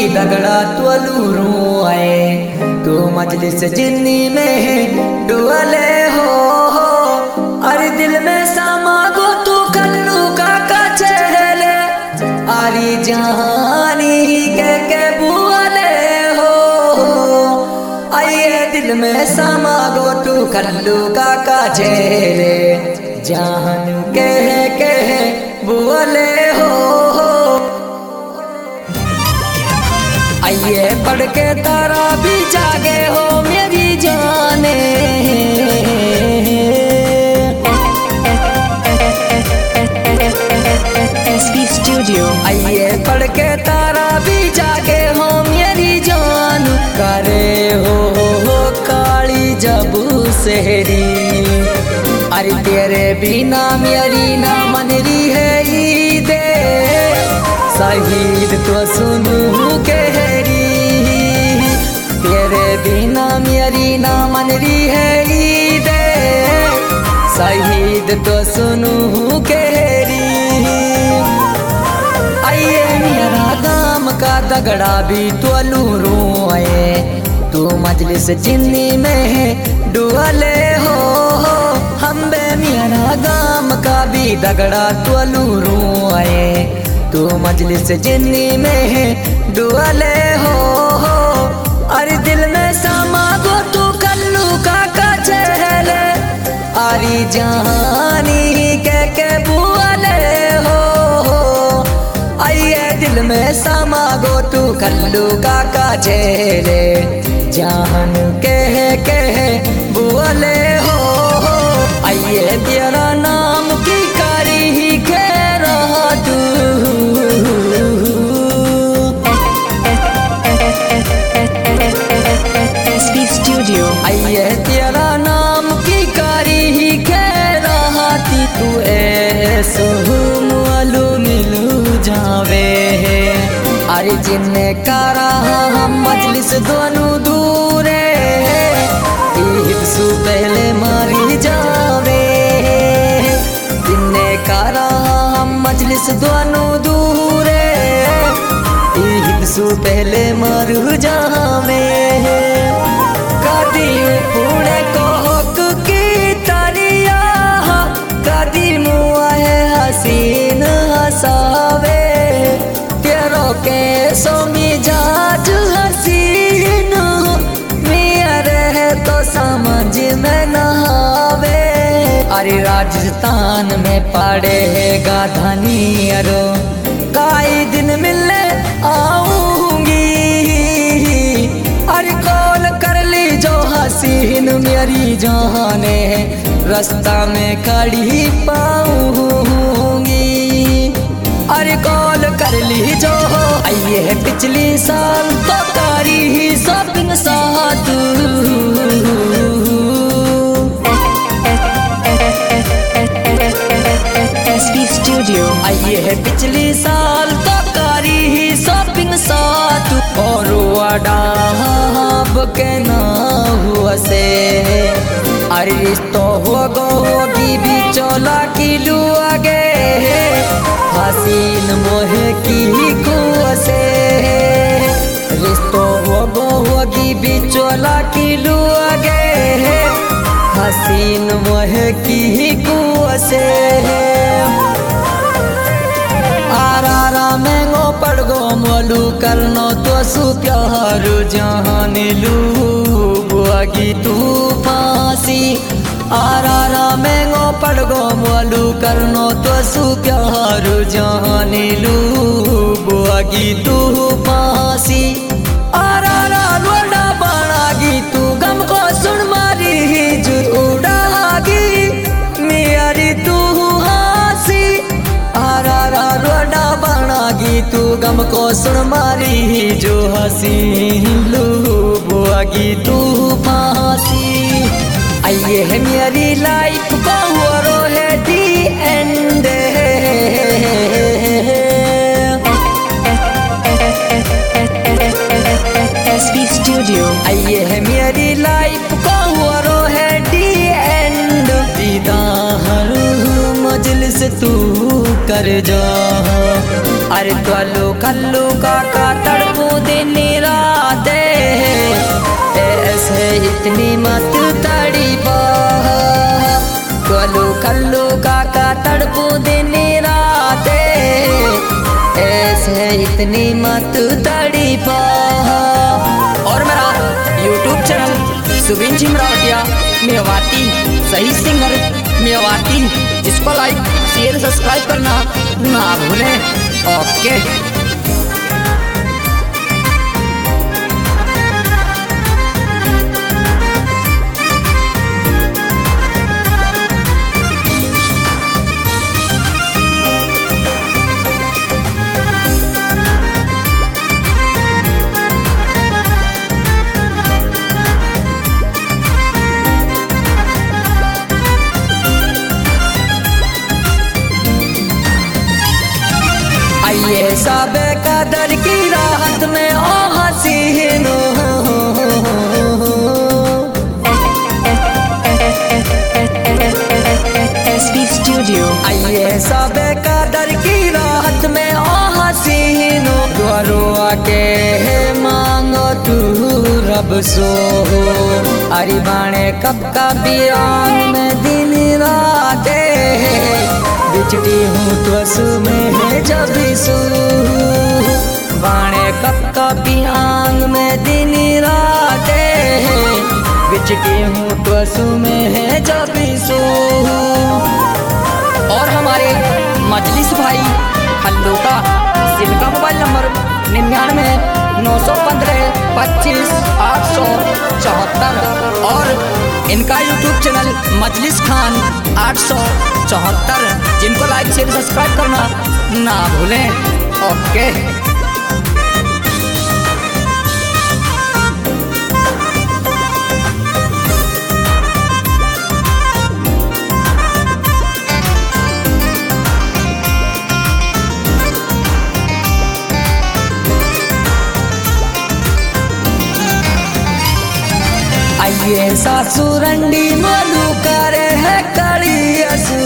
दगड़ा त्वलूरू आए तू मजलिस जिन्नी में डुअले हो अरे दिल में सामा गो तू कल्लू का चेहले आरी जानी के बुअले हो आइए दिल में सामा गो तू कल्लू का चेहले जान के बुअले हो आइए पढ़ के तारा भी जागे हो मेरी जाने SB Studio आइए पढ़ के तारा भी जागे हो मेरी जान करे हो काली जबू सहरी अरे तेरे बिना मेरी ना मनरी है ईदे शहीद तो सुनू कहरी तेरे बिना मेरी ना मनरी है ईदे शहीद तो सुनू कहरी आइए मेरा गाम का दगड़ा भी त्वलूरू आए तू मजलिस जिन्नी में डुअले हो हम बे मेरा गाम का भी दगड़ा त्वलूरू आए तू मजलिस जिन्नी में डुअले हो अरे दिल में सामा गो तू कल्लू का चेहले आरी जानी के बुअले हो आइए दिल में सामा गो तू कल्लू का चेहले जान के बुअले हो आइए तेरा नाम की कारी ही के रहा तू SB Studio आइए तेरा नाम की कारी ही के रहा तू ऐसो मालू मिलू जावे अरे जिन्ने कारा हम मजलिस दोनों दूरे हिप्सू पहले मारी जावे जिन्ने कारा हम मजलिस दोनों दूरे हिप्सू पहले मारू जावे कदी पुणे कोहक की तरिया कदी मुआ है हसीन हसावे तेरो के सोमी जाज हसीन मिया रहे तो समझ में नहावे अरे राजस्थान में पड़ेगा धनी अरो काई दिन मिलने आऊंगी अरे कॉल कर ली जो हसीन मेरी जाने रास्ता में खड़ी पाऊंगी अरे कॉल कर ली जो आइए पिछली साल तो कारी ही शॉपिंग साथ SB Studio आइए पिछली साल तो कारी ही शॉपिंग साथ और वाडाब के ना हुआ से अरे तो होगी भी चोला किलू आगे हसीन मोहे की कुआ से रिश्तो होगी भी चोला किलू आगे हसीन मोहे की कुआ से आरा मैंगो पड़गो मोलू करनो तो सु प्यार जहान लू बुआगी तू फांसी आरा मैंगो पड़गो मोलू करनो तो सु प्यार जहान लू बुआगी तू फांसी आरा लोडा बनागी तू गम को सुन मारी जुर उड़ागी मेरी तू हासी आरा रोडा बनागी तू गम को सुन मारी जो हसी लू बुआगी तू फांसी आइए है मेरी लाइफ का हुआ है दी एंड SB Studio आइए है मेरी लाइफ का हुआ है दी एंड विदा हर मजलिस तू कर जा अरे त्वलो कल्लू काका तड़पू दिन रात ऐसे इतनी मत तड़ी पा। त्वलो कल्लू काका तड़पू दिन रात ऐसे इतनी मत तड़ी पा। और मेरा YouTube चैनल सुबिन झिमरावटिया मेवाती सही सिंगर मेवाती, इसको लाइक शेयर सब्सक्राइब करना ना भूलें। ओके ये सब कदर की राहत में ओ हसीनो। SB Studio। ये सब कदर की राहत में ओ हसीनो। दुआरों के मांगो तू रब सो। अरे बाणे कब का बियान में दिन रात बिछड़ी हूँ त्वसु में जब सू। बाणे कप कपी आंग में दिन रात बिछड़ी हूँ त्वसु में जब सू। और हमारे मजलिस भाई हल्लू का जिनका मोबाइल नंबर 99 और इनका YouTube चैनल मजलिस खान 874, जिनको लाइक शेयर सब्सक्राइब करना ना भूलें। ओके ये सासुरंडी मधु करे है कड़ी असू।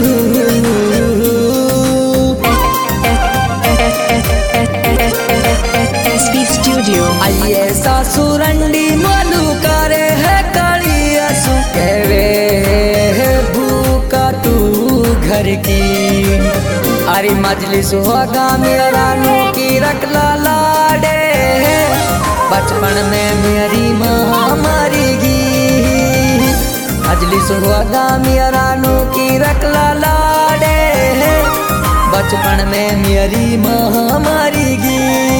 SB Studio। ये सासुरंडी मधु करे है कड़ी असू। कहवे भूखा तू घर की। अरे मजलिस होगा मेरा नो की रखला लाडे। बचपन में मेरी माँ मरेगी। मजलिस होगा मेरा नो की रखला लाडे। बचपन में मेरी माँ मरेगी।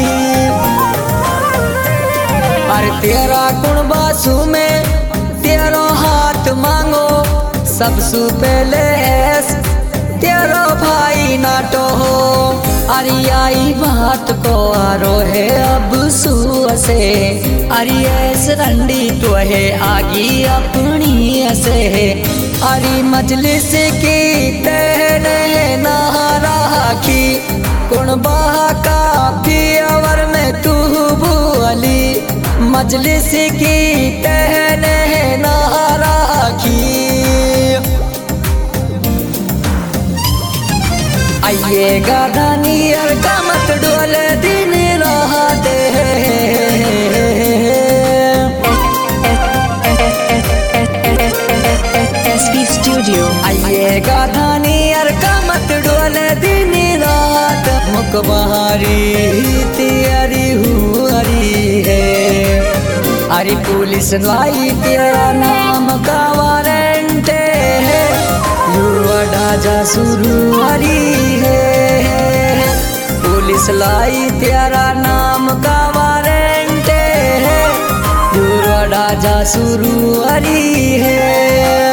अरे तेरा गुण बासु में तेरा हाथ मांगो। सबसे पहले तेरा भाई नाटो हो। अरे आई बात को आरो है अब से। अरे ऐस रंडी तो है आगी अपनी से। अरे मजलिस की तहने ना राखी। कुण बहा का पियावर में तू बुअली। मजलिस की तहने ना राखी। आइए गादानियर का मत डोले दिन रात। SB Studio। आइए गादानियर का मत डोले दिन रात। मुकबारी तेरी हुआरी है। अरे पुलिस लाई तेरा नाम का वारंट है। जा शुरू हरी है। पुलिस लाई तेरा नाम का वारंट है। जा शुरू हरी है।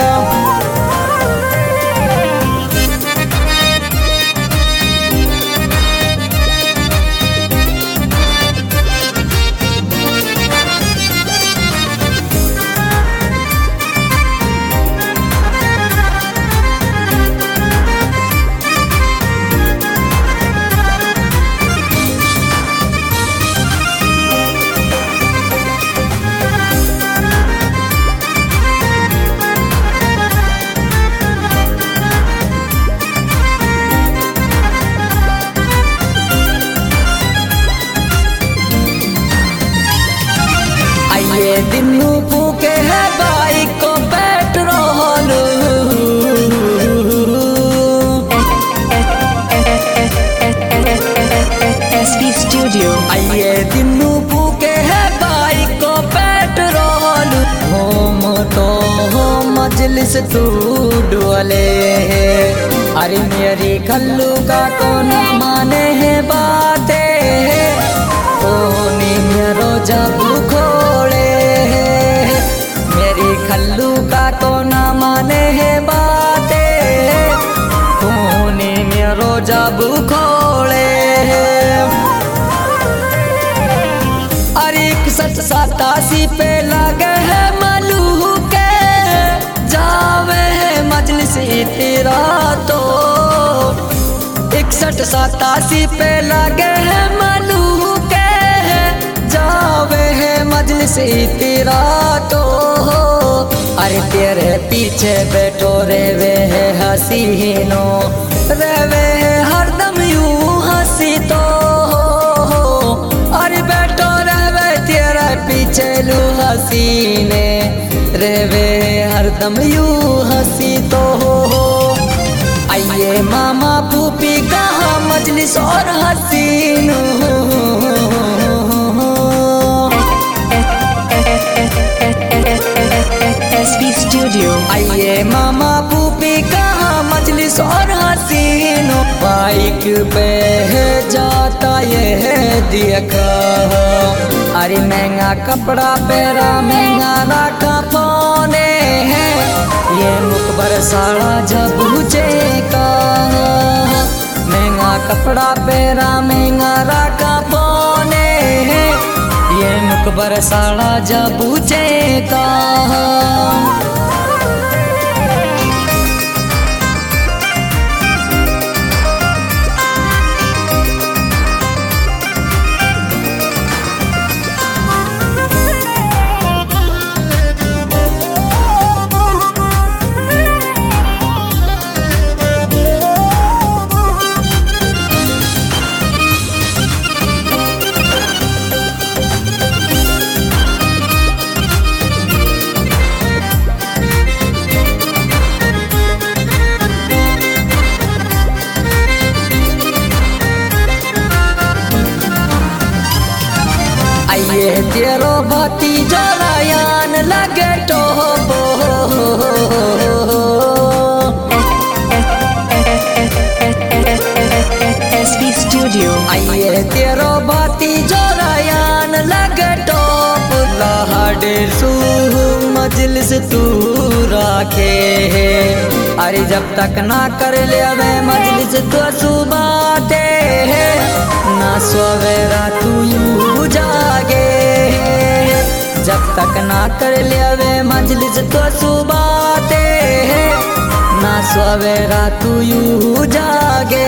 SB Studio. आइए दिनू फूके है बाइक को पेट्रोल होम तो हो मजलिस तू डोले। अरे मेरी खल्लू का कौन माने है बातें कोनी मेरो जब खोले। मेरी खल्लू का कौन माने है बातें कोनी मेरो जब खोले। अरे 61-87 पे लगे है मलू के जावे है मजलिस तेरा तो। 61-87 पे लगे है मलू के जावे है मजलिस तेरा तो। अरे तेरे पीछे बैठो रेवे है हसीनो रेवे है हरदम यूं हंसी तो। अरे बैठो रेवे तेरे पीछे लू हसीने रेवे हरदम यूं हंसी तो। आइए मामा फूफी कहाँ मजलिस और हसीनो। SB Studio. आइए मामा फूफी कहाँ मजलिस और हसीनो। बाइक पे है जाता ये है देखा। अरे महंगा कपड़ा पहरा महंगा रखा पौने है ये मुकबर साड़ा जबूचे का। महंगा कपड़ा पहरा महंगा रखा पौने है ये मुकबर साड़ा जबूचे का। आइए तेरो भतीजो रायान लगे टोबो। SB Studio. आइए तेरो भतीजो रायान लगे टोप। लहड़े सू मजलिस तू राखे। अरे जब तक ना कर ले मजलिस तो सुबाते ना सवेरा तू यूं जागे। जब तक ना कर ले मजलिस तो सुबाते ना सवेरा तू यूं जागे।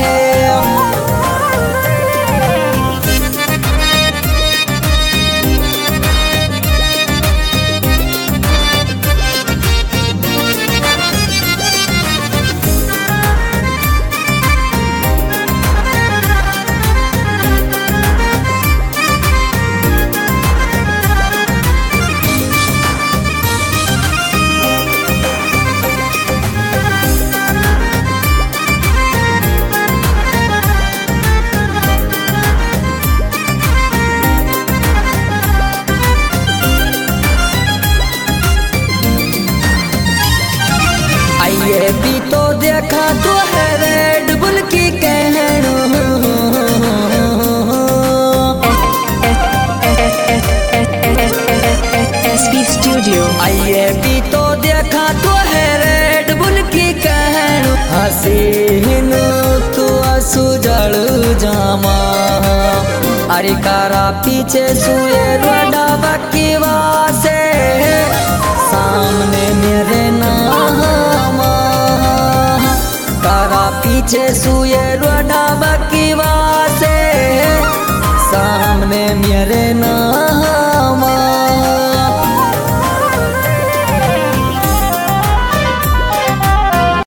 आइए भी तो देखा तो है रेड बुल की कहनो। SB Studio. आइए भी तो देखा तो है रेड बुल की कहनो। हसीन तू सुजल जामा। अरे कारा पीछे सुए रोडा बकीवा से सामने मेरे नामा। कारा पीछे सुए रोडा बकीवा से सामने मेरे नामा।